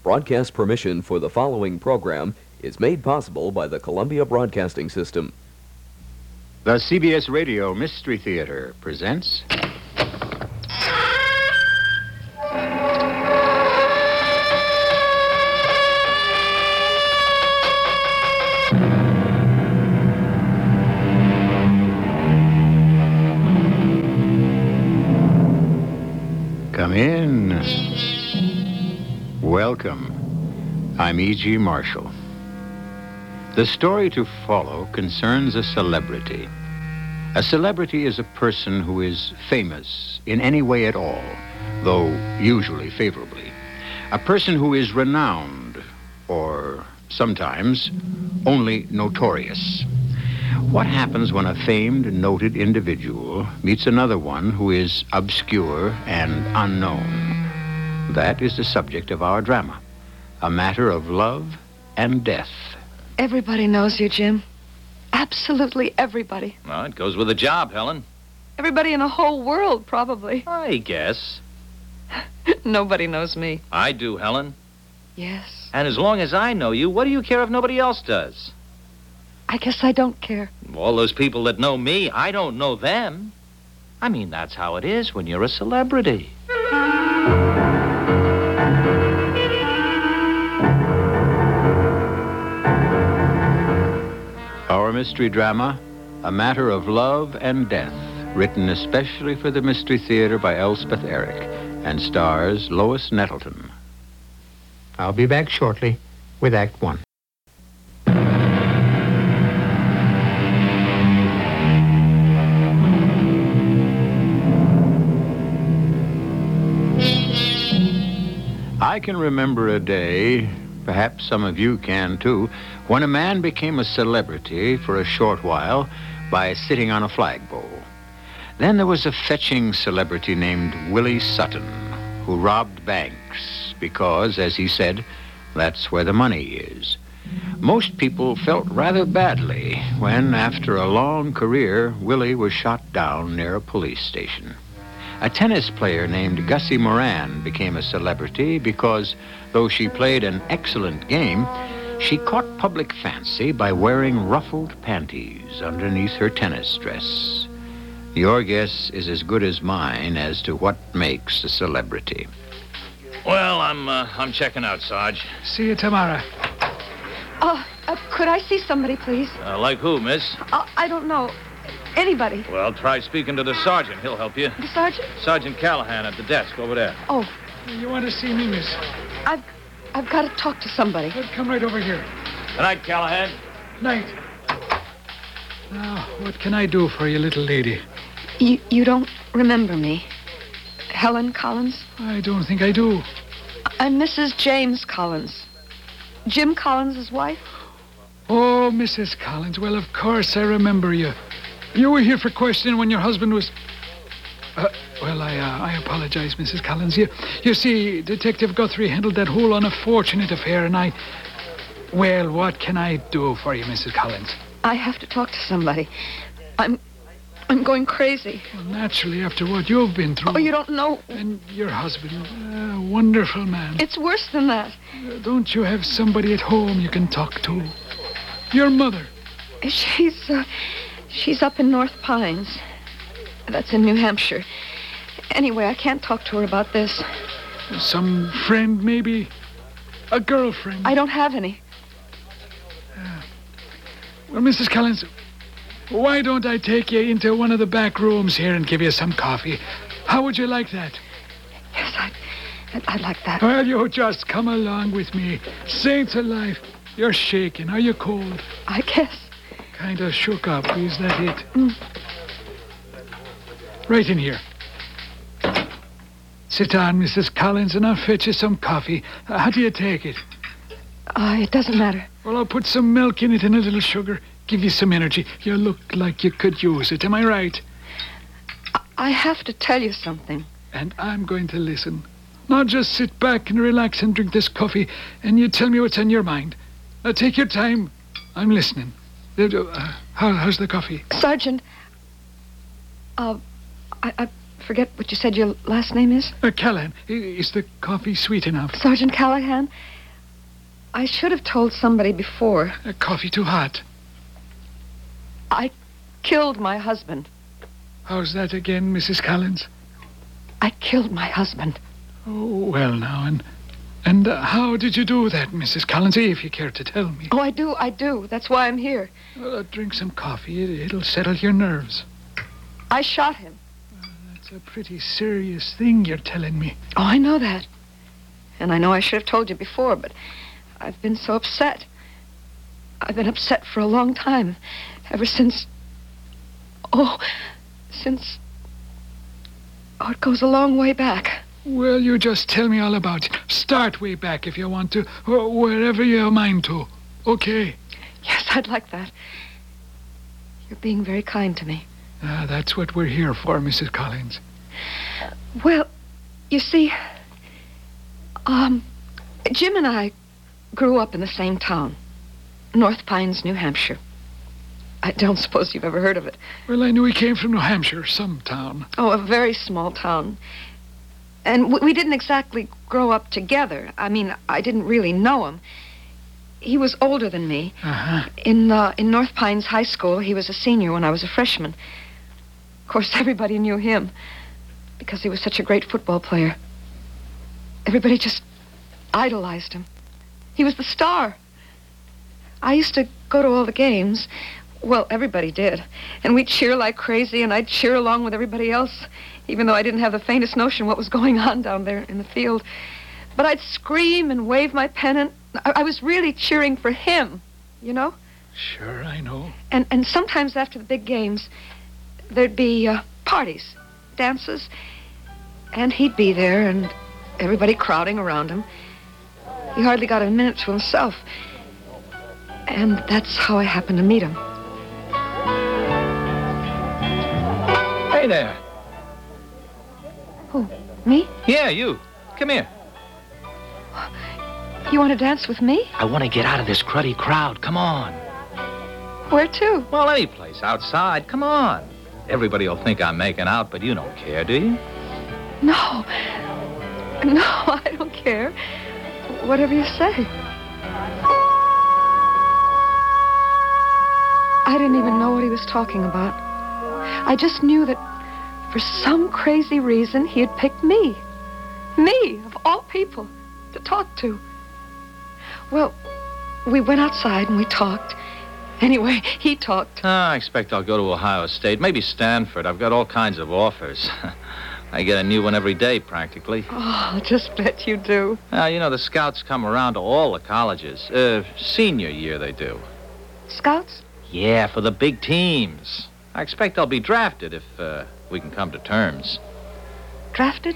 Broadcast permission for the following program is made possible by the Columbia Broadcasting System. The CBS Radio Mystery Theater presents... Come in. Welcome. I'm E.G. Marshall. The story to follow concerns a celebrity. A celebrity is a person who is famous in any way at all, though usually favorably. A person who is renowned, or sometimes only notorious. What happens when a famed, noted individual meets another one who is obscure and unknown? That is the subject of our drama, a matter of love and death. Everybody knows you, Jim. Absolutely everybody. Well, it goes with the job, Helen. Everybody in the whole world, probably. I guess. Nobody knows me. I do, Helen. Yes. And as long as I know you, what do you care if nobody else does? I guess I don't care. All those people that know me, I don't know them. I mean, that's how it is when you're a celebrity. Our mystery drama, A Matter of Love and Death, written especially for the Mystery Theater by Elspeth Eric, and stars Lois Nettleton. I'll be back shortly with Act One. I can remember a day, perhaps some of you can too, when a man became a celebrity for a short while by sitting on a flagpole. Then there was a fetching celebrity named Willie Sutton, who robbed banks because, as he said, that's where the money is. Most people felt rather badly when, after a long career, Willie was shot down near a police station. A tennis player named Gussie Moran became a celebrity because, though she played an excellent game, she caught public fancy by wearing ruffled panties underneath her tennis dress. Your guess is as good as mine as to what makes a celebrity. Well, I'm checking out, Sarge. See you tomorrow. Could I see somebody, please? Like who, miss? I don't know. Anybody. Well, try speaking to the sergeant. He'll help you. The sergeant? Sergeant Callahan at the desk over there. Oh, You want to see me, miss? I've got to talk to somebody. Well, come right over here. Good night, Callahan. Night. Now, what can I do for you, little lady? You don't remember me? Helen Collins? I don't think I do. I'm Mrs. James Collins. Jim Collins' wife? Oh, Mrs. Collins. Well, of course I remember you. You were here for questioning when your husband was... I apologize, Mrs. Collins. You see, Detective Guthrie handled that whole unfortunate affair, and Well, what can I do for you, Mrs. Collins? I have to talk to somebody. I'm going crazy. Well, naturally, after what you've been through. Oh, you don't know. And your husband, a wonderful man. It's worse than that. Don't you have somebody at home you can talk to? Your mother. She's up in North Pines. That's in New Hampshire. Anyway, I can't talk to her about this. Some friend, maybe? A girlfriend? I don't have any. Well, Mrs. Collins, why don't I take you into one of the back rooms here and give you some coffee? How would you like that? Yes, I'd like that. Well, you just come along with me. Saints alive. You're shaking. Are you cold? I guess. Kind of shook up. Is that it? Right in here. Sit down, Mrs. Collins, and I'll fetch you some coffee. How do you take it? It doesn't matter. Well, I'll put some milk in it and a little sugar. Give you some energy. You look like you could use it. Am I right? I have to tell you something. And I'm going to listen. Now just sit back and relax and drink this coffee, and you tell me what's on your mind. Now take your time. I'm listening. How's the coffee? Sergeant, I forget what you said your last name is? Callahan, is the coffee sweet enough? Sergeant Callahan? I should have told somebody before. Coffee too hot. I killed my husband. How's that again, Mrs. Collins? I killed my husband. Oh, well now, and how did you do that, Mrs. Collins, if you care to tell me? Oh, I do. That's why I'm here. Drink some coffee. It'll settle your nerves. I shot him. That's a pretty serious thing you're telling me. Oh, I know that. And I know I should have told you before, but I've been so upset. I've been upset for a long time. Ever since... Oh, it goes a long way back. Well, you just tell me all about it. Start way back if you want to, or wherever you mind to. Okay? Yes, I'd like that. You're being very kind to me. That's what we're here for, Mrs. Collins. Well, you see, Jim and I grew up in the same town, North Pines, New Hampshire. I don't suppose you've ever heard of it. Well, I knew he came from New Hampshire, some town. Oh, a very small town. And we didn't exactly grow up together. I mean, I didn't really know him. He was older than me. Uh-huh. In North Pines High School, he was a senior when I was a freshman. Of course, everybody knew him because he was such a great football player. Everybody just idolized him. He was the star. I used to go to all the games. Well, everybody did. And we'd cheer like crazy, and I'd cheer along with everybody else, even though I didn't have the faintest notion what was going on down there in the field. But I'd scream and wave my pennant. I was really cheering for him, you know? Sure, I know. And sometimes after the big games, there'd be parties, dances, and he'd be there, and everybody crowding around him. He hardly got a minute to himself. And that's how I happened to meet him. Hey there. Who, me? Yeah, you. Come here. You want to dance with me? I want to get out of this cruddy crowd. Come on. Where to? Well, any place. Outside. Come on. Everybody will think I'm making out, but you don't care, do you? No, I don't care. Whatever you say. I didn't even know what he was talking about. I just knew that for some crazy reason he had picked me. Me, of all people, to talk to. Well, we went outside and we talked. Anyway, he talked. I expect I'll go to Ohio State, maybe Stanford. I've got all kinds of offers. I get a new one every day, practically. Oh, I'll just bet you do. You know, the scouts come around to all the colleges. Senior year, they do. Scouts? Yeah, for the big teams. I expect I'll be drafted if we can come to terms. Drafted?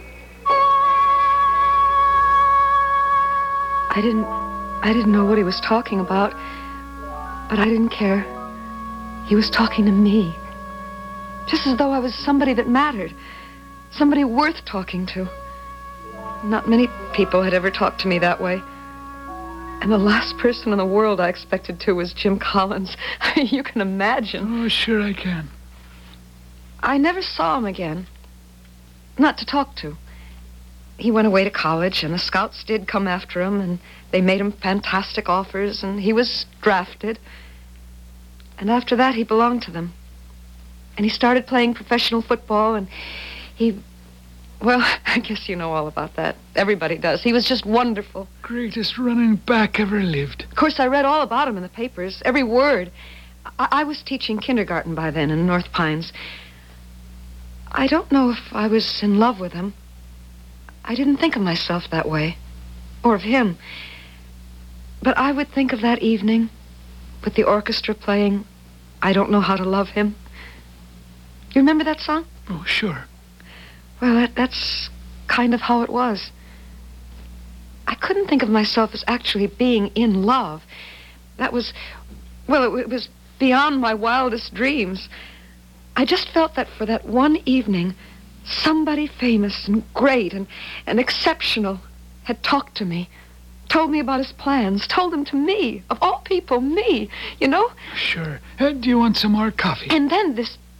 I didn't know what he was talking about, but I didn't care. He was talking to me. Just as though I was somebody that mattered. Somebody worth talking to. Not many people had ever talked to me that way. And the last person in the world I expected to was Jim Collins. You can imagine. Oh, sure I can. I never saw him again. Not to talk to. He went away to college, and the scouts did come after him, and they made him fantastic offers, and he was drafted. And after that, he belonged to them. And he started playing professional football, and well, I guess you know all about that. Everybody does. He was just wonderful. Greatest running back ever lived. Of course, I read all about him in the papers, every word. I was teaching kindergarten by then in North Pines. I don't know if I was in love with him. I didn't think of myself that way, or of him. But I would think of that evening with the orchestra playing I Don't Know How to Love Him. You remember that song? Oh, sure. Well, that's kind of how it was. I couldn't think of myself as actually being in love. That was, well, it was beyond my wildest dreams. I just felt that for that one evening, somebody famous and great and exceptional had talked to me, told me about his plans, told them to me, of all people, me, you know? Sure. Do you want some more coffee? And then this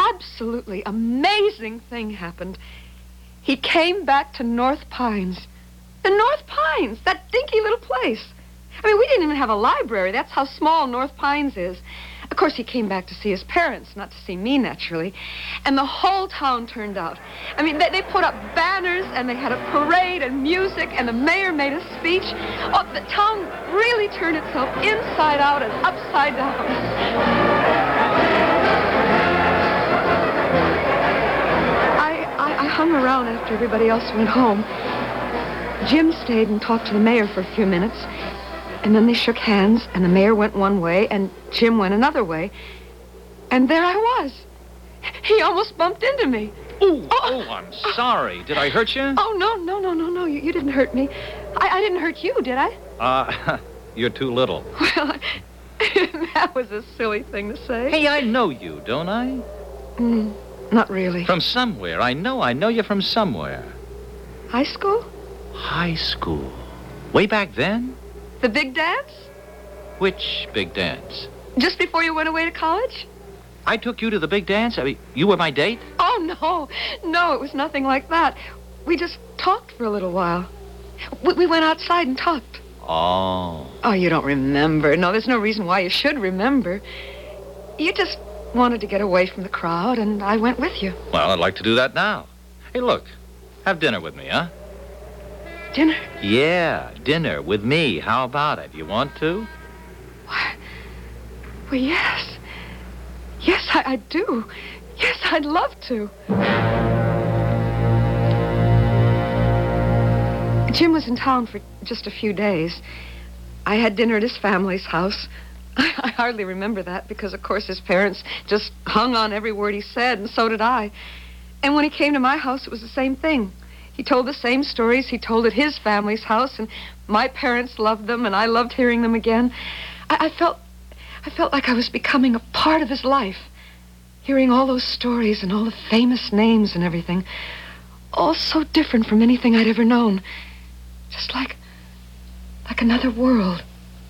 absolutely amazing thing happened. He came back to North Pines. The North Pines, that dinky little place. I mean, we didn't even have a library. That's how small North Pines is. Of course, he came back to see his parents, not to see me, naturally. And the whole town turned out. I mean, they put up banners, and they had a parade and music, and the mayor made a speech. Oh, the town really turned itself inside out and upside down. I hung around after everybody else went home. Jim stayed and talked to the mayor for a few minutes. And then they shook hands, and the mayor went one way, and Jim went another way. And there I was. He almost bumped into me. I'm sorry. Did I hurt you? Oh, no. You didn't hurt me. I didn't hurt you, did I? You're too little. Well, that was a silly thing to say. Hey, I know you, don't I? Not really. From somewhere. I know you from somewhere. High school? High school. Way back then? The big dance? Which big dance? Just before you went away to college? I took you to the big dance? I mean, you were my date? Oh, no, it was nothing like that. We just talked for a little while. We went outside and talked. Oh. Oh, you don't remember. No, there's no reason why you should remember. You just wanted to get away from the crowd, and I went with you. Well, I'd like to do that now. Hey, look, have dinner with me, huh? Dinner? Yeah, dinner with me. How about it? You want to? Well, yes. Yes, I do. Yes, I'd love to. Jim was in town for just a few days. I had dinner at his family's house. I hardly remember that because, of course, his parents just hung on every word he said, and so did I. And when he came to my house, it was the same thing. He told the same stories he told at his family's house, and my parents loved them, and I loved hearing them again. I felt like I was becoming a part of his life, hearing all those stories and all the famous names and everything, all so different from anything I'd ever known, just like another world.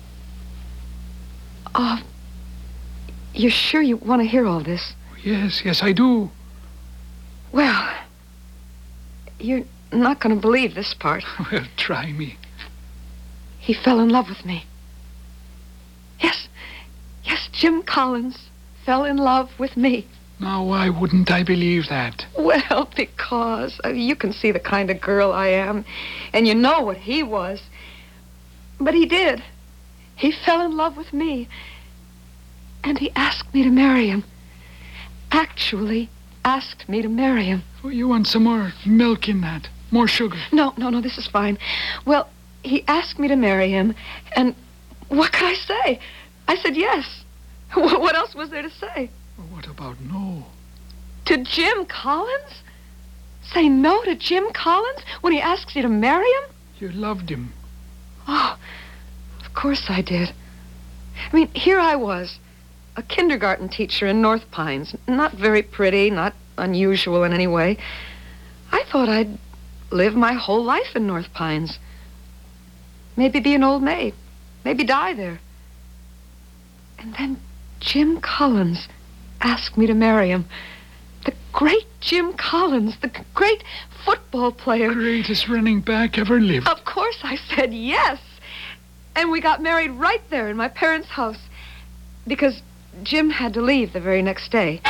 Oh, you're sure you want to hear all this? Yes, I do. Well, you're not going to believe this part. Well, try me. He fell in love with me. Yes, Jim Collins fell in love with me. Now, why wouldn't I believe that? Well, because you can see the kind of girl I am, and you know what he was. But he did. He fell in love with me, and he asked me to marry him. Actually asked me to marry him. Oh, you want some more milk in that? More sugar? No, this is fine. Well, he asked me to marry him, and what could I say? I said yes. What else was there to say? Well, what about no? To Jim Collins? Say no to Jim Collins when he asks you to marry him? You loved him. Oh, of course I did. I mean, here I was, a kindergarten teacher in North Pines. Not very pretty, not unusual in any way. I thought I'd live my whole life in North Pines. Maybe be an old maid. Maybe die there. And then Jim Collins asked me to marry him. The great Jim Collins, the great football player. Greatest running back ever lived. Of course I said yes. And we got married right there in my parents' house. Because Jim had to leave the very next day.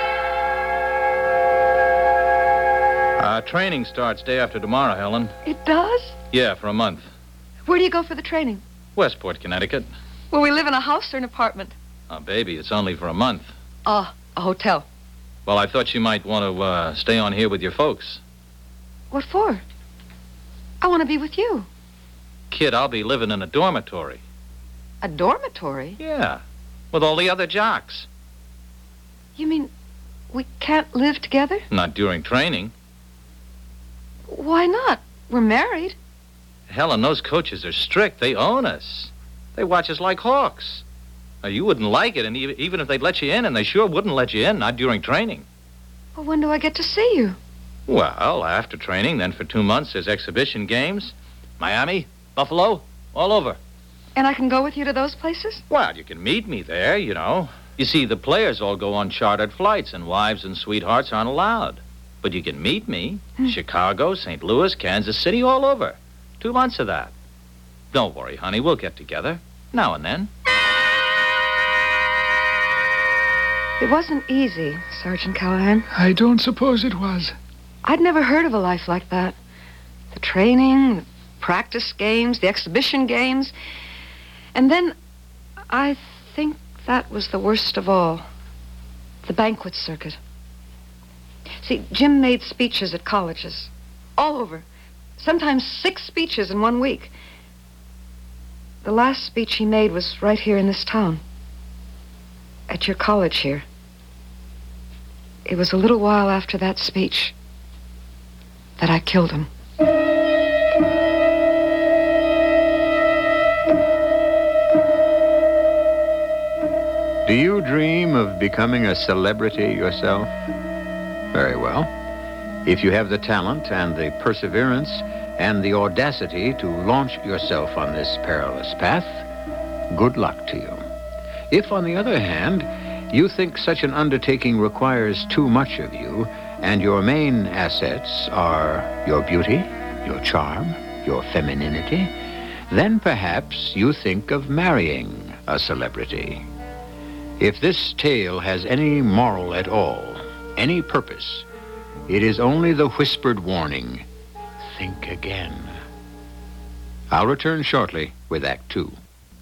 Training starts day after tomorrow, Helen. It does? Yeah, for a month. Where do you go for the training? Westport, Connecticut. Will we live in a house or an apartment? Oh, baby, it's only for a month. A hotel. Well, I thought you might want to stay on here with your folks. What for? I want to be with you. Kid, I'll be living in a dormitory. A dormitory? Yeah, with all the other jocks. You mean we can't live together? Not during training. Why not? We're married. Helen, those coaches are strict. They own us. They watch us like hawks. Now, you wouldn't like it, and even if they'd let you in, and they sure wouldn't let you in, not during training. Well, when do I get to see you? Well, after training, then for 2 months, there's exhibition games. Miami, Buffalo, all over. And I can go with you to those places? Well, you can meet me there, you know. You see, the players all go on chartered flights, and wives and sweethearts aren't allowed. But you can meet me. Chicago, St. Louis, Kansas City, all over. 2 months of that. Don't worry, honey. We'll get together. Now and then. It wasn't easy, Sergeant Callahan. I don't suppose it was. I'd never heard of a life like that. The training, the practice games, the exhibition games. And then I think that was the worst of all. The banquet circuit. See, Jim made speeches at colleges. All over. Sometimes 6 speeches in 1 week. The last speech he made was right here in this town. At your college here. It was a little while after that speech that I killed him. Do you dream of becoming a celebrity yourself? Very well. If you have the talent and the perseverance and the audacity to launch yourself on this perilous path, good luck to you. If, on the other hand, you think such an undertaking requires too much of you, and your main assets are your beauty, your charm, your femininity, then perhaps you think of marrying a celebrity. If this tale has any moral at all, any purpose, it is only the whispered warning, think again. I'll return shortly with Act Two.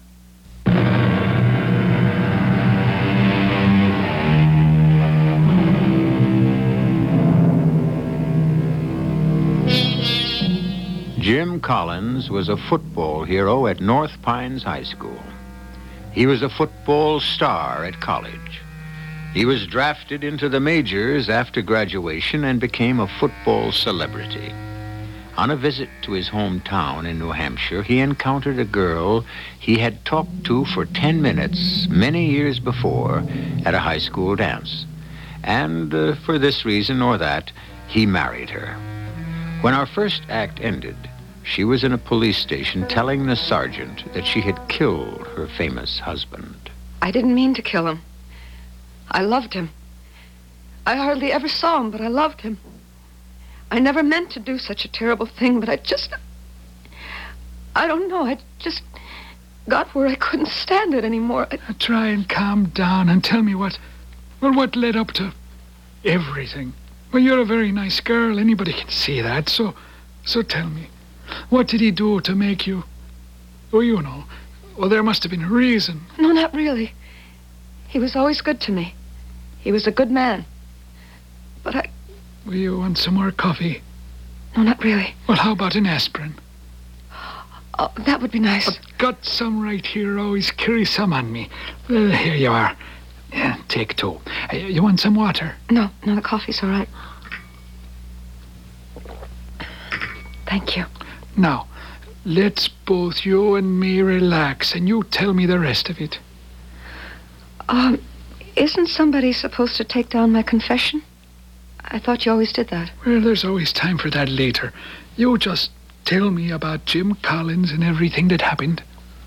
Jim Collins was a football hero at North Pines High School. He was a football star at college. He was drafted into the majors after graduation and became a football celebrity. On a visit to his hometown in New Hampshire, he encountered a girl he had talked to for 10 minutes many years before at a high school dance. And for this reason or that, he married her. When our first act ended, she was in a police station telling the sergeant that she had killed her famous husband. I didn't mean to kill him. I loved him. I hardly ever saw him, but I loved him. I never meant to do such a terrible thing, but I don't know, I just got where I couldn't stand it anymore. Try and calm down and tell me what led up to everything. Well, you're a very nice girl. Anybody can see that. So tell me, what did he do to make you? Oh, you know. Well, there must have been a reason. No, not really. He was always good to me. He was a good man. But Will you want some more coffee? No, not really. Well, how about an aspirin? Oh, that would be nice. I've got some right here. Always carry some on me. Well, here you are. Yeah, take 2. You want some water? No, the coffee's all right. Thank you. Now, let's both you and me relax, and you tell me the rest of it. Isn't somebody supposed to take down my confession? I thought you always did that. Well, there's always time for that later. You just tell me about Jim Collins and everything that happened.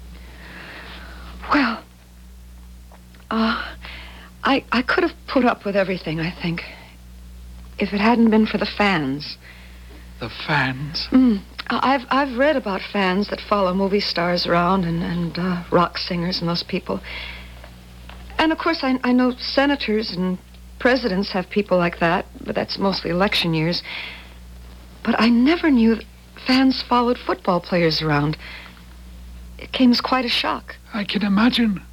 Well, I could have put up with everything, I think, if it hadn't been for the fans. The fans? I've read about fans that follow movie stars around and rock singers and those people. And, of course, I know senators and presidents have people like that, but that's mostly election years. But I never knew that fans followed football players around. It came as quite a shock. I can imagine.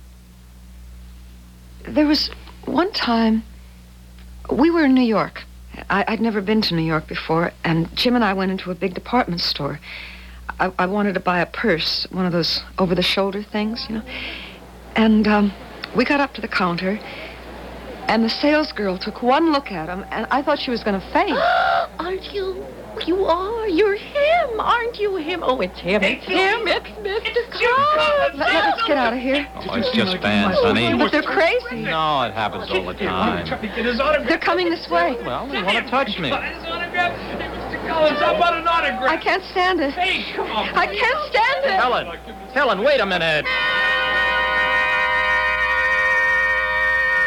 There was one time, we were in New York. I'd never been to New York before, and Jim and I went into a big department store. I wanted to buy a purse, one of those over-the-shoulder things, you know. And we got up to the counter, and the salesgirl took one look at him, and I thought she was going to faint. Aren't you? You are. You're him. Aren't you him? Oh, it's him. It's him. It's Mr. Collins. Let's get out of here. Oh, it's just fans, honey. But they're crazy. No, it happens all the time. They're coming this way. Well, they want to touch me. Collins, how about an autograph? I can't stand it. Hey, come on. I can't stand it. Helen, wait a minute.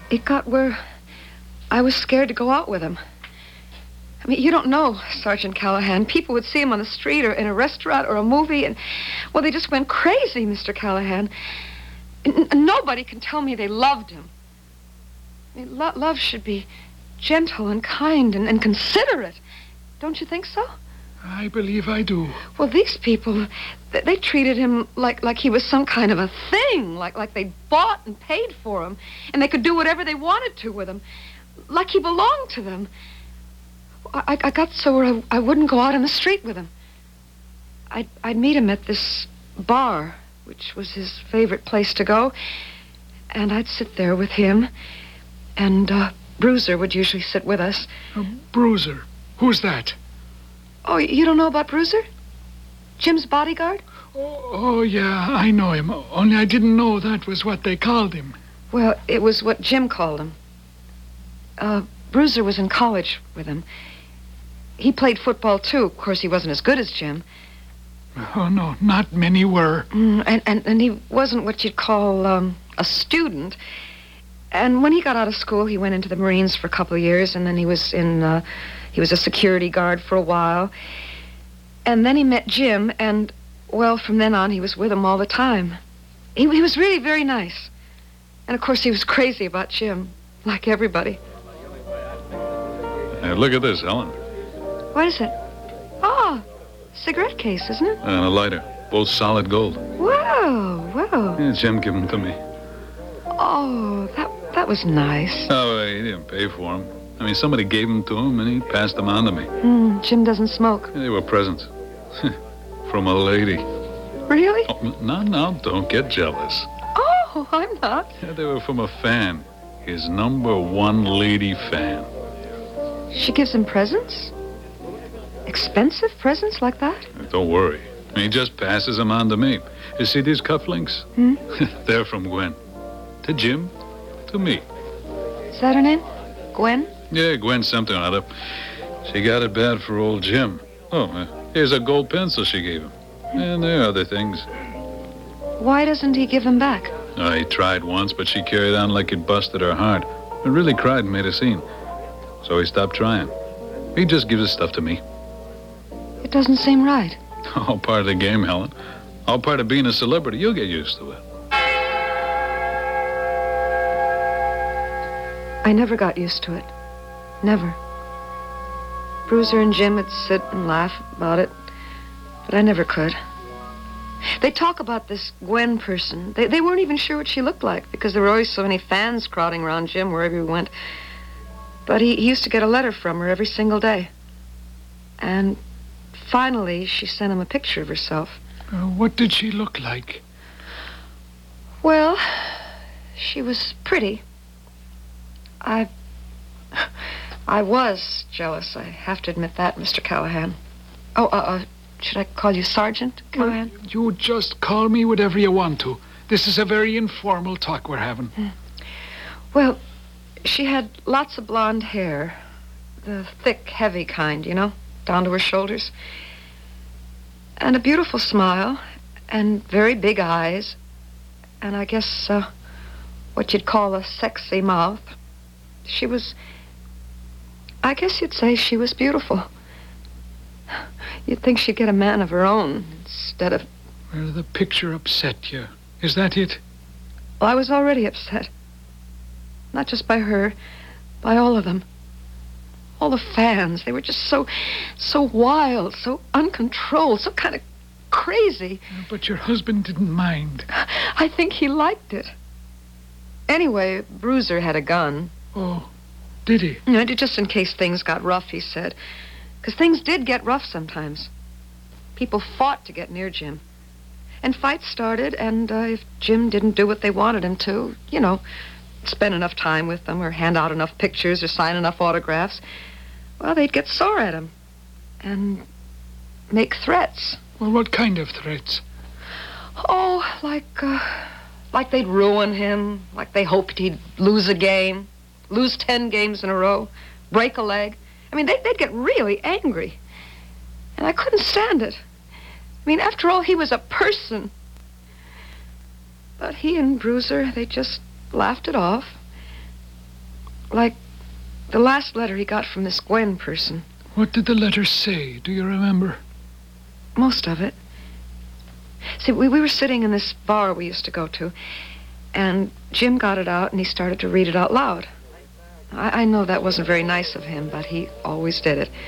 it got where I was scared to go out with him. I mean, you don't know Sergeant Callahan. People would see him on the street or in a restaurant or a movie, and, well, they just went crazy, Mr. Callahan. Nobody can tell me they loved him. I mean, love should be gentle and kind and considerate. Don't you think so? I believe I do. Well, these people, they treated him like he was some kind of a thing, like they bought and paid for him, and they could do whatever they wanted to with him, like he belonged to them. I got so where I wouldn't go out in the street with him. I'd meet him at this bar, which was his favorite place to go, and I'd sit there with him, and Bruiser would usually sit with us. Bruiser? Who's that? Oh, you don't know about Bruiser? Jim's bodyguard? Oh, yeah, I know him. Only I didn't know that was what they called him. Well, it was what Jim called him. Bruiser was in college with him. He played football, too. Of course, he wasn't as good as Jim. Oh, no, not many were. And he wasn't what you'd call a student. And when he got out of school, he went into the Marines for a couple of years, and then he was a security guard for a while. And then he met Jim, and, well, from then on, he was with him all the time. He was really very nice. And, of course, he was crazy about Jim, like everybody. Hey, look at this, Helen. What is it? Oh, cigarette case, isn't it? And a lighter. Both solid gold. Whoa. Yeah, Jim gave them to me. Oh, that was nice. Oh, he didn't pay for them. I mean, somebody gave them to him, and he passed them on to me. Jim doesn't smoke. They were presents. From a lady. Really? Oh, no, don't get jealous. Oh, I'm not. Yeah, they were from a fan. His #1 lady fan. She gives him presents? Expensive presents like that? Don't worry. He just passes them on to me. You see these cufflinks? They're from Gwen. To Jim, to me. Is that her name? Gwen? Yeah, Gwen something or other. She got it bad for old Jim. Oh, here's a gold pencil she gave him. And there are other things. Why doesn't he give them back? Oh, he tried once, but she carried on like it busted her heart. He really cried and made a scene. So he stopped trying. He just gives his stuff to me. It doesn't seem right. All part of the game, Helen. All part of being a celebrity. You'll get used to it. I never got used to it. Never. Bruiser and Jim would sit and laugh about it, but I never could. They talk about this Gwen person. They weren't even sure what she looked like because there were always so many fans crowding around Jim wherever he went. But he used to get a letter from her every single day. And finally, she sent him a picture of herself. What did she look like? Well, she was pretty. I was jealous. I have to admit that, Mr. Callahan. Oh, should I call you Sergeant Callahan? Well, you just call me whatever you want to. This is a very informal talk we're having. Well, she had lots of blonde hair. The thick, heavy kind, you know, down to her shoulders. And a beautiful smile, and very big eyes. And I guess what you'd call a sexy mouth. She was... I guess you'd say she was beautiful. You'd think she'd get a man of her own instead of... Well, the picture upset you. Is that it? Well, I was already upset. Not just by her, by all of them. All the fans, they were just so wild, so uncontrolled, so kind of crazy. But your husband didn't mind. I think he liked it. Anyway, Bruiser had a gun. Oh, did he? You know, just in case things got rough, he said. Because things did get rough sometimes. People fought to get near Jim. And fights started, and if Jim didn't do what they wanted him to, you know, spend enough time with them or hand out enough pictures or sign enough autographs, well, they'd get sore at him and make threats. Well, what kind of threats? Oh, like they'd ruin him, like they hoped he'd lose a game, lose 10 games in a row, break a leg. I mean, they'd get really angry. And I couldn't stand it. I mean, after all, he was a person. But he and Bruiser, they just laughed it off. Like the last letter he got from this Gwen person. What did the letter say? Do you remember? Most of it. See, we were sitting in this bar we used to go to, and Jim got it out and he started to read it out loud. I know that wasn't very nice of him, but he always did it.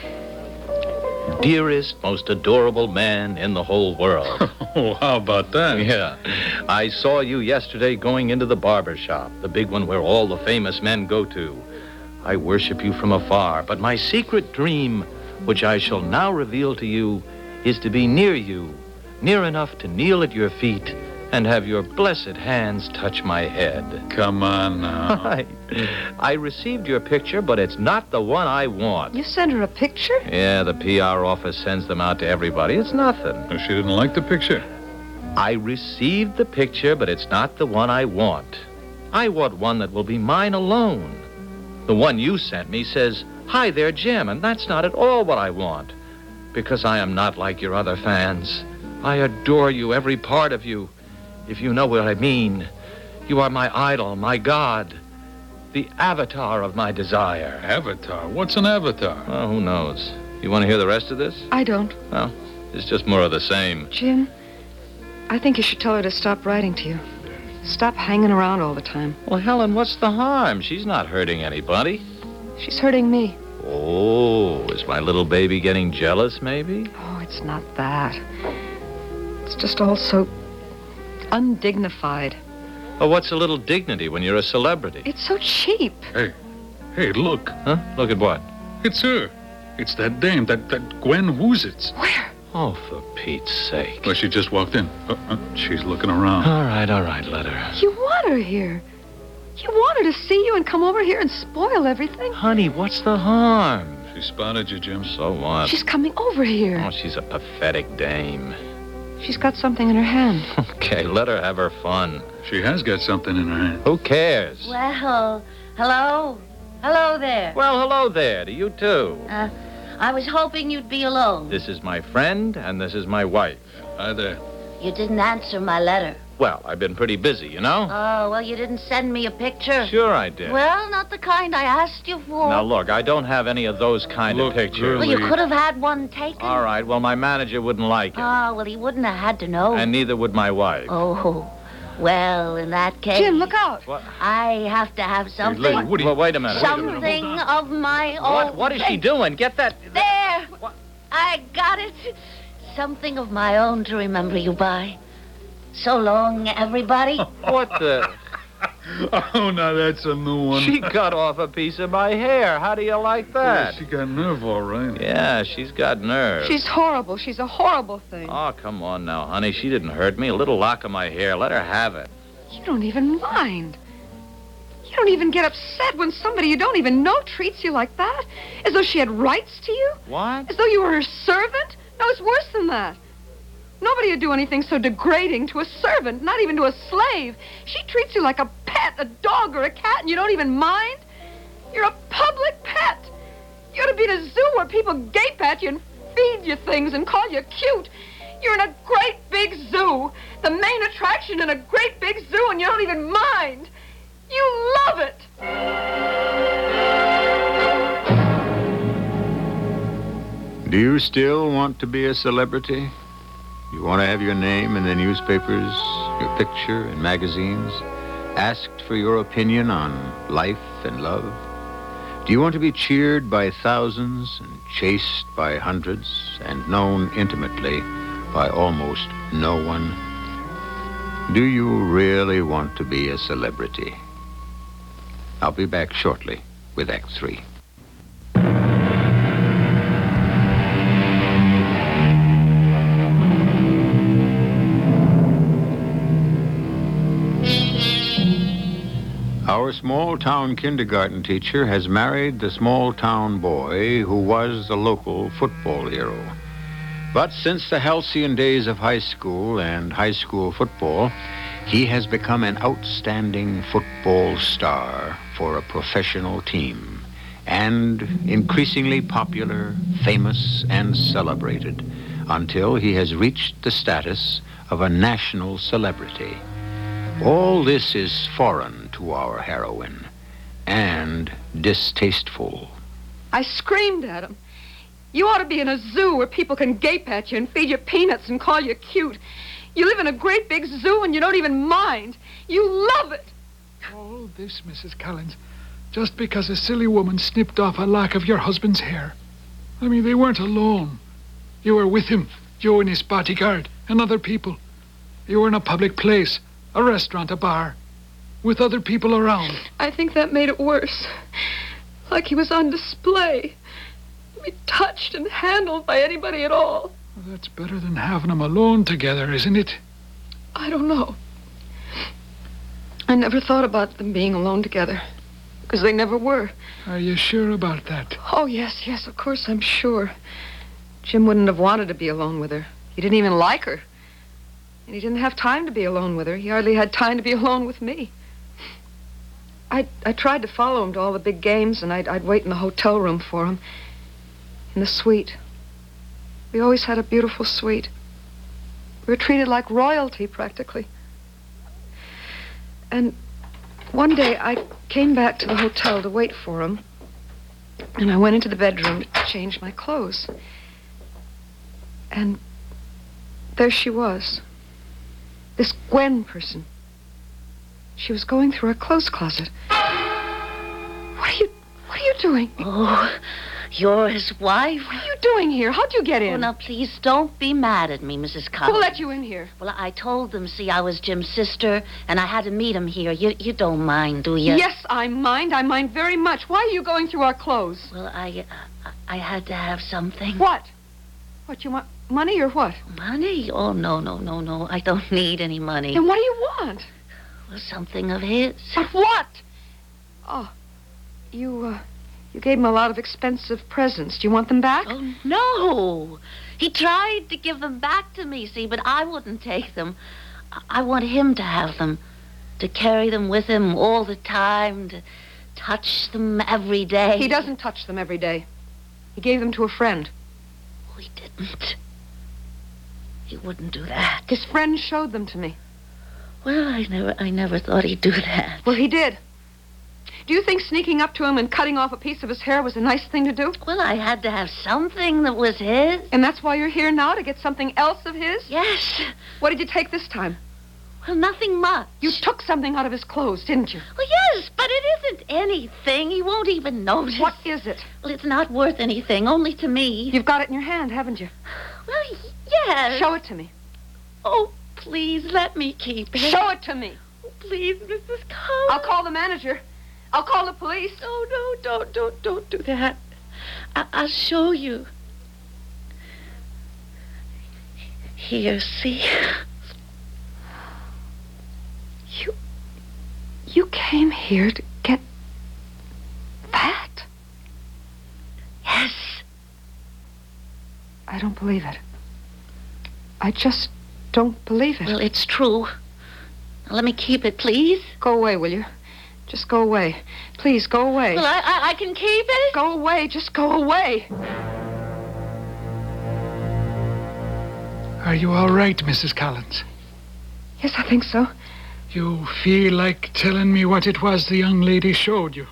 Dearest, most adorable man in the whole world. Oh, how about that? Yeah. I saw you yesterday going into the barber shop, the big one where all the famous men go to. I worship you from afar, but my secret dream, which I shall now reveal to you, is to be near you, near enough to kneel at your feet and have your blessed hands touch my head. Come on now. I received your picture, but it's not the one I want. You sent her a picture? Yeah, the PR office sends them out to everybody. It's nothing. She didn't like the picture. I received the picture, but it's not the one I want. I want one that will be mine alone. The one you sent me says, "Hi there, Jim," and that's not at all what I want. Because I am not like your other fans. I adore you, every part of you. If you know what I mean, you are my idol, my god, the avatar of my desire. Avatar? What's an avatar? Oh, who knows? You want to hear the rest of this? I don't. Well, it's just more of the same. Jim, I think you should tell her to stop writing to you. Stop hanging around all the time. Well, Helen, what's the harm? She's not hurting anybody. She's hurting me. Oh, is my little baby getting jealous, maybe? Oh, it's not that. It's just all so undignified. Well, what's a little dignity when you're a celebrity? It's so cheap. Hey, look. Huh? Look at what? It's her. It's that dame, that Gwen Woozitz. Where? Oh, for Pete's sake. Well, she just walked in. She's looking around. All right, let her. You want her here. You want her to see you and come over here and spoil everything. Honey, what's the harm? She spotted you, Jim. So what? She's coming over here. Oh, she's a pathetic dame. She's got something in her hand. Okay, let her have her fun. She has got something in her hand. Who cares? Well, hello? Hello there. Well, hello there to you, too. I was hoping you'd be alone. This is my friend, and this is my wife. Hi there. You didn't answer my letter. Well, I've been pretty busy, you know? Oh, well, you didn't send me a picture. Sure I did. Well, not the kind I asked you for. Now, look, I don't have any of those kind of pictures. girlie. Well, you could have had one taken. All right, well, my manager wouldn't like it. Oh, well, he wouldn't have had to know. And neither would my wife. Oh, well, in that case... Jim, look out. What? I have to have something... lady, what are you- Well, wait a minute. Something of my own. What is she doing? Get that... There! What? I got it. Something of my own to remember you by. So long, everybody. What the... Oh, now that's a new one. She cut off a piece of my hair. How do you like that? She got nerve, all right. Yeah, she's got nerve. She's horrible. She's a horrible thing. Oh, come on now, honey. She didn't hurt me. A little lock of my hair. Let her have it. You don't even mind. You don't even get upset when somebody you don't even know treats you like that. As though she had rights to you. What? As though you were her servant. No, it's worse than that. Nobody would do anything so degrading to a servant, not even to a slave. She treats you like a pet, a dog or a cat, and you don't even mind. You're a public pet. You ought to be in a zoo where people gape at you and feed you things and call you cute. You're in a great big zoo, the main attraction in a great big zoo, and you don't even mind. You love it. Do you still want to be a celebrity? You want to have your name in the newspapers, your picture in magazines, asked for your opinion on life and love? Do you want to be cheered by thousands and chased by hundreds and known intimately by almost no one? Do you really want to be a celebrity? I'll be back shortly with Act 3. Our small-town kindergarten teacher has married the small-town boy who was the local football hero. But since the halcyon days of high school and high school football, he has become an outstanding football star for a professional team, and increasingly popular, famous, and celebrated, until he has reached the status of a national celebrity. All this is foreign to our heroine, and distasteful. I screamed at him. You ought to be in a zoo where people can gape at you and feed you peanuts and call you cute. You live in a great big zoo and you don't even mind. You love it. All this, Mrs. Collins, just because a silly woman snipped off a lock of your husband's hair. I mean, they weren't alone. You were with him, Joe and his bodyguard, and other people. You were in a public place, a restaurant, a bar, with other people around. I think that made it worse. Like he was on display. To be touched and handled by anybody at all. Well, that's better than having them alone together, isn't it? I don't know. I never thought about them being alone together. Because they never were. Are you sure about that? Oh, yes, of course I'm sure. Jim wouldn't have wanted to be alone with her. He didn't even like her. And he didn't have time to be alone with her. He hardly had time to be alone with me. I tried to follow him to all the big games, and I'd wait in the hotel room for him. In the suite. We always had a beautiful suite. We were treated like royalty, practically. And one day I came back to the hotel to wait for him, and I went into the bedroom to change my clothes. And there she was. This Gwen person. She was going through her clothes closet. What are you doing? Oh, you're his wife? What are you doing here? How'd you get in? Oh, now, please, don't be mad at me, Mrs. Collins. Who let you in here? Well, I told them, see, I was Jim's sister, and I had to meet him here. You don't mind, do you? Yes, I mind. I mind very much. Why are you going through our clothes? Well, I had to have something. What? What, you want money or what? Money? Oh, no. I don't need any money. Then what do you want? Well, something of his. But what? Oh, you gave him a lot of expensive presents. Do you want them back? Oh, no. He tried to give them back to me, see, but I wouldn't take them. I want him to have them, to carry them with him all the time, to touch them every day. He doesn't touch them every day. He gave them to a friend. Oh, he didn't. He wouldn't do that. His friend showed them to me. Well, I never thought he'd do that. Well, he did. Do you think sneaking up to him and cutting off a piece of his hair was a nice thing to do? Well, I had to have something that was his. And that's why you're here now, to get something else of his? Yes. What did you take this time? Well, nothing much. You took something out of his clothes, didn't you? Well, yes, but it isn't anything. He won't even notice. What is it? Well, it's not worth anything, only to me. You've got it in your hand, haven't you? Well, yes. Show it to me. Oh, please, let me keep it. Show it to me. Oh, please, Mrs. Collins. I'll call the manager. I'll call the police. Oh, no, don't do that. I'll show you. Here, see? You came here to get that? Yes. I don't believe it. I just don't believe it. Well, it's true. Now, let me keep it, please. Go away, will you? Just go away. Please, go away. Well, I can keep it. Go away. Just go away. Are you all right, Mrs. Collins? Yes, I think so. You feel like telling me what it was the young lady showed you?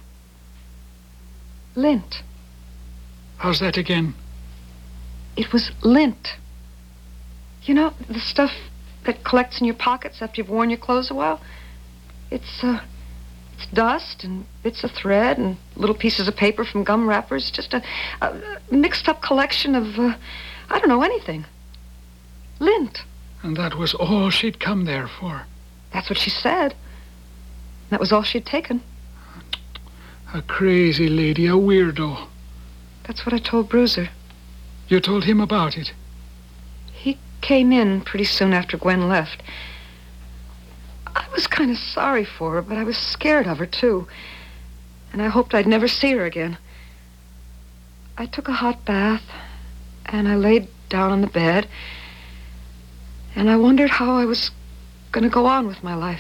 Lint. How's that again? It was lint. You know, the stuff that collects in your pockets after you've worn your clothes a while? It's dust and bits of thread and little pieces of paper from gum wrappers. Just a mixed-up collection of, I don't know, anything. Lint. And that was all she'd come there for? That's what she said. That was all she'd taken. A crazy lady, a weirdo. That's what I told Bruiser. You told him about it? He came in pretty soon after Gwen left. I was kind of sorry for her, but I was scared of her, too. And I hoped I'd never see her again. I took a hot bath, and I laid down on the bed, and I wondered how I was going to go on with my life.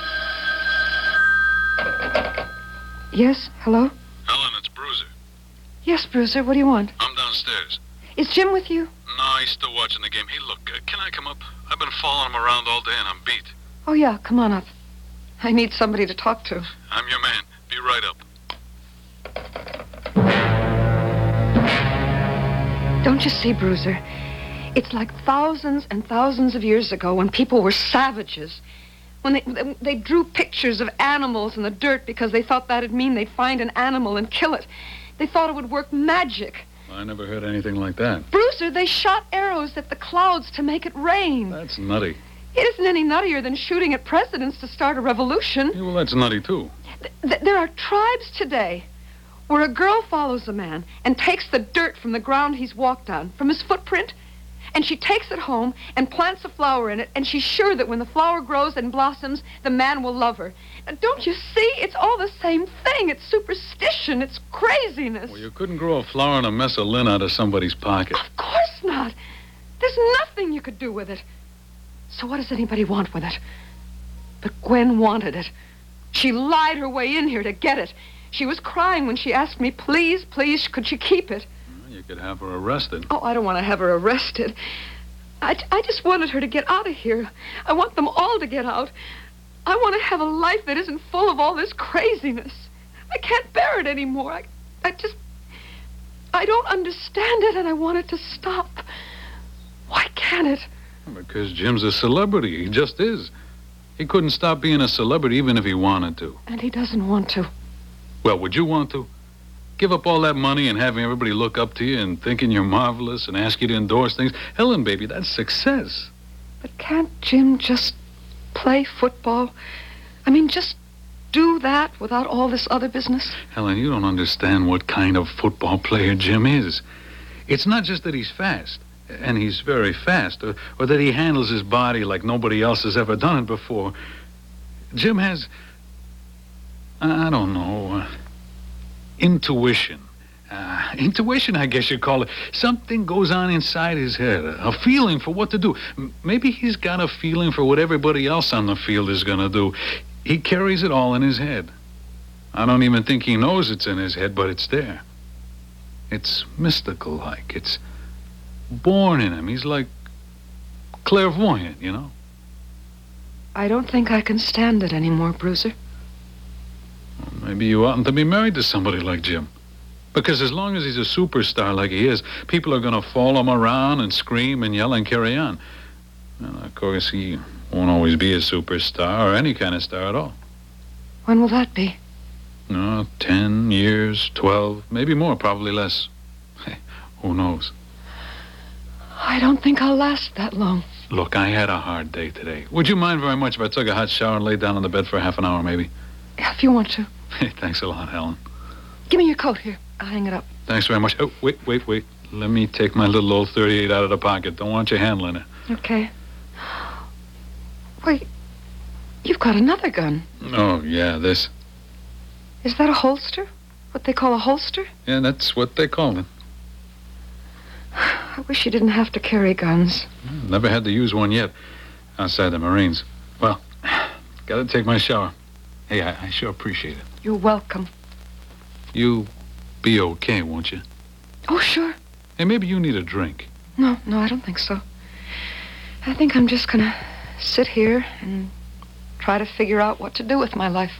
Yes, hello? Helen, it's Bruiser. Yes, Bruiser, what do you want? I'm downstairs. Is Jim with you? No, he's still watching the game. Hey, look, can I come up? I've been following him around all day and I'm beat. Oh, yeah, come on up. I need somebody to talk to. I'm your man. Be right up. Don't you see, Bruiser? It's like thousands and thousands of years ago when people were savages. When they drew pictures of animals in the dirt because they thought that'd mean they'd find an animal and kill it. They thought it would work magic. I never heard anything like that. Bruiser, they shot arrows at the clouds to make it rain. That's nutty. It isn't any nuttier than shooting at presidents to start a revolution. Yeah, well, that's nutty, too. There are tribes today where a girl follows a man and takes the dirt from the ground he's walked on, from his footprint, and she takes it home and plants a flower in it, and she's sure that when the flower grows and blossoms, the man will love her. Now, don't you see? It's all the same thing. It's superstition. It's craziness. Well, you couldn't grow a flower and a mess of lint out of somebody's pocket. Of course not. There's nothing you could do with it. So what does anybody want with it? But Gwen wanted it. She lied her way in here to get it. She was crying when she asked me, please, could she keep it? You could have her arrested. Oh, I don't want to have her arrested. I just wanted her to get out of here. I want them all to get out. I want to have a life that isn't full of all this craziness. I can't bear it anymore. I don't understand it, and I want it to stop. Why can't it? Because Jim's a celebrity. He just is. He couldn't stop being a celebrity even if he wanted to. And he doesn't want to. Well, would you want to? Give up all that money and having everybody look up to you and thinking you're marvelous and ask you to endorse things? Helen, baby, that's success. But can't Jim just play football? I mean, just do that without all this other business? Helen, you don't understand what kind of football player Jim is. It's not just that he's fast, and he's very fast, or that he handles his body like nobody else has ever done it before. Jim has, I don't know, intuition. Intuition, I guess you'd call it. Something goes on inside his head, a feeling for what to do. Maybe he's got a feeling for what everybody else on the field is going to do. He carries it all in his head. I don't even think he knows it's in his head, but it's there. It's mystical-like. It's born in him. He's like clairvoyant, you know? I don't think I can stand it anymore, Bruiser. Well, maybe you oughtn't to be married to somebody like Jim. Because as long as he's a superstar like he is, people are going to follow him around and scream and yell and carry on. And of course, he won't always be a superstar or any kind of star at all. When will that be? 10 years, 12, maybe more, probably less. Who knows? I don't think I'll last that long. Look, I had a hard day today. Would you mind very much if I took a hot shower and laid down on the bed for half an hour, maybe? If you want to. Hey, thanks a lot, Helen. Give me your coat here. I'll hang it up. Thanks very much. Oh, wait. Let me take my little old .38 out of the pocket. Don't want you handling it. Okay. Wait, you've got another gun. Oh, yeah, this. Is that a holster? What they call a holster? Yeah, that's what they call it. I wish you didn't have to carry guns. Never had to use one yet, outside the Marines. Well, gotta take my shower. Hey, I sure appreciate it. You're welcome. You be okay, won't you? Oh, sure. Hey, maybe you need a drink. No, I don't think so. I think I'm just gonna sit here and try to figure out what to do with my life.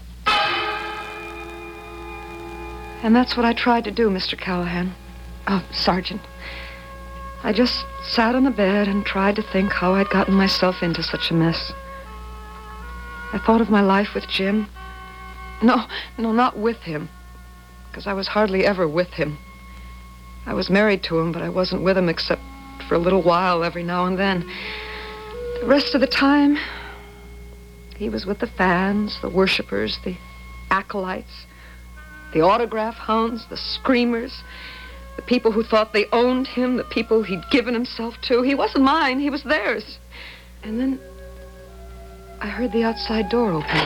And that's what I tried to do, Mr. Callahan. Oh, Sergeant. I just sat on the bed and tried to think how I'd gotten myself into such a mess. I thought of my life with Jim. No, not with him. Because I was hardly ever with him. I was married to him, but I wasn't with him except for a little while every now and then. The rest of the time, he was with the fans, the worshipers, the acolytes, the autograph hounds, the screamers, the people who thought they owned him, the people he'd given himself to. He wasn't mine, he was theirs. And then I heard the outside door open.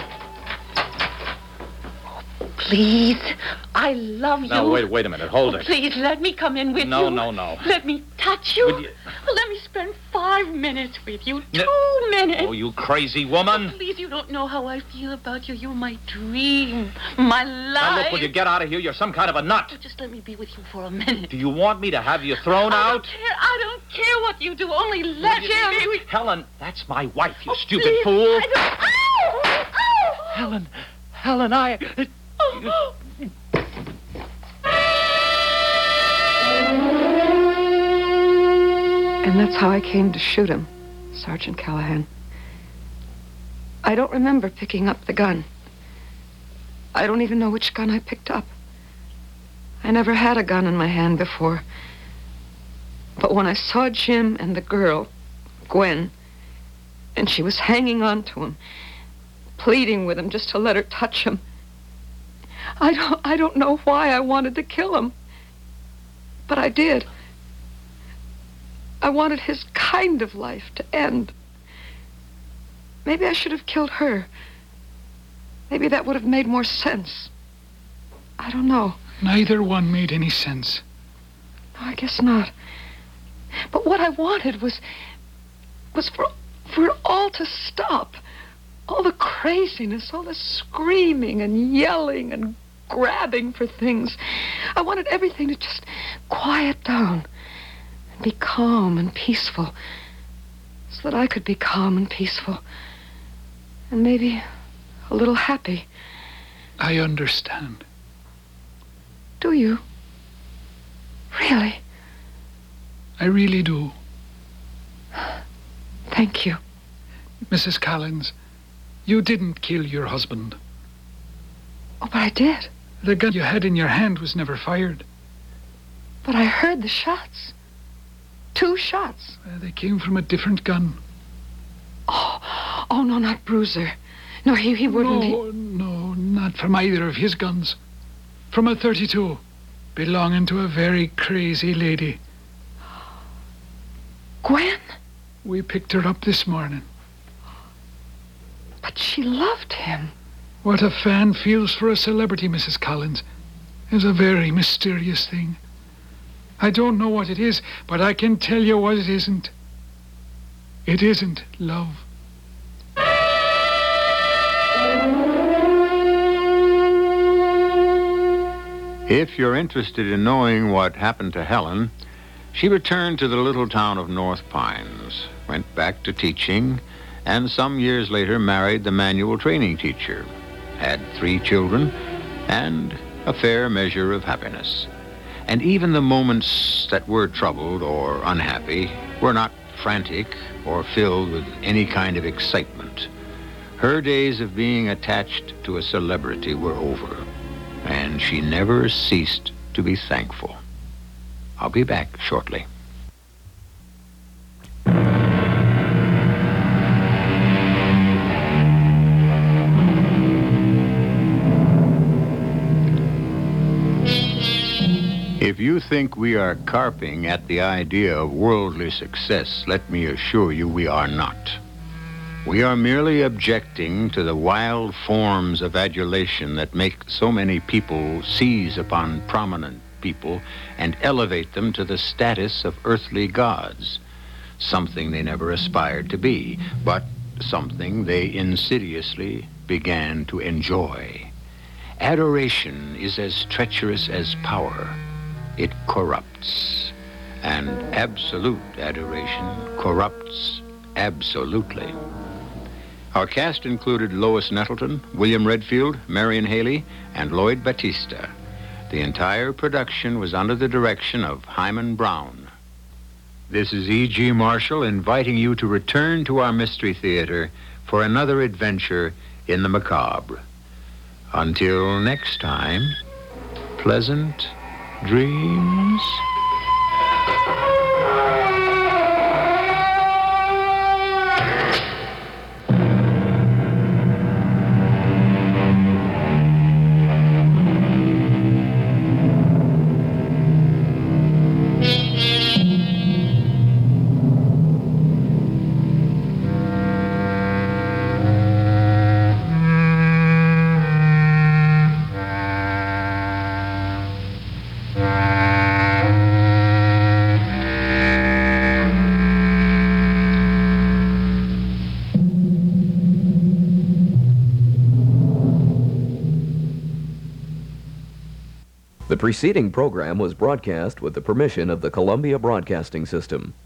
Please, I love you. Now, wait a minute. Hold it. Please, let me come in with you. No. Let me touch you. Would you- Let me spend 5 minutes with you. 2 minutes. Oh, you crazy woman. Please, you don't know how I feel about you. You're my dream, my life. Now, look, when you get out of here, you're some kind of a nut. Oh, just let me be with you for a minute. Do you want me to have you thrown out? I don't care what you do. Only let me be with... Helen, that's my wife, you Oh, stupid please, fool. Ow! Helen, I... And that's how I came to shoot him, Sergeant Callahan. I don't remember picking up the gun. I don't even know which gun I picked up. I never had a gun in my hand before. But when I saw Jim and the girl, Gwen, and she was hanging on to him, pleading with him just to let her touch him, I don't know why I wanted to kill him. But I did. I wanted his kind of life to end. Maybe I should have killed her. Maybe that would have made more sense. I don't know. Neither one made any sense. No, I guess not. But what I wanted was for it all to stop. All the craziness, all the screaming and yelling and grabbing for things. I wanted everything to just quiet down and be calm and peaceful, so that I could be calm and peaceful and maybe a little happy. I understand. Do you? Really? I really do. Thank you. Mrs. Collins, you didn't kill your husband. Oh, but I did. The gun you had in your hand was never fired. But I heard the shots. 2 shots. They came from a different gun. Oh, no, not Bruiser. No, he wouldn't. No, not from either of his guns. From a .32, belonging to a very crazy lady. Gwen? We picked her up this morning. But she loved him. What a fan feels for a celebrity, Mrs. Collins, is a very mysterious thing. I don't know what it is, but I can tell you what it isn't. It isn't love. If you're interested in knowing what happened to Helen, she returned to the little town of North Pines, went back to teaching, and some years later married the manual training teacher, had 3 children, and a fair measure of happiness. And even the moments that were troubled or unhappy were not frantic or filled with any kind of excitement. Her days of being attached to a celebrity were over, and she never ceased to be thankful. I'll be back shortly. If you think we are carping at the idea of worldly success, let me assure you we are not. We are merely objecting to the wild forms of adulation that make so many people seize upon prominent people and elevate them to the status of earthly gods, something they never aspired to be, but something they insidiously began to enjoy. Adoration is as treacherous as power. It corrupts, and absolute adoration corrupts absolutely. Our cast included Lois Nettleton, William Redfield, Marion Haley, and Lloyd Battista. The entire production was under the direction of Hyman Brown. This is E.G. Marshall inviting you to return to our Mystery Theater for another adventure in the macabre. Until next time, pleasant dreams. The preceding program was broadcast with the permission of the Columbia Broadcasting System.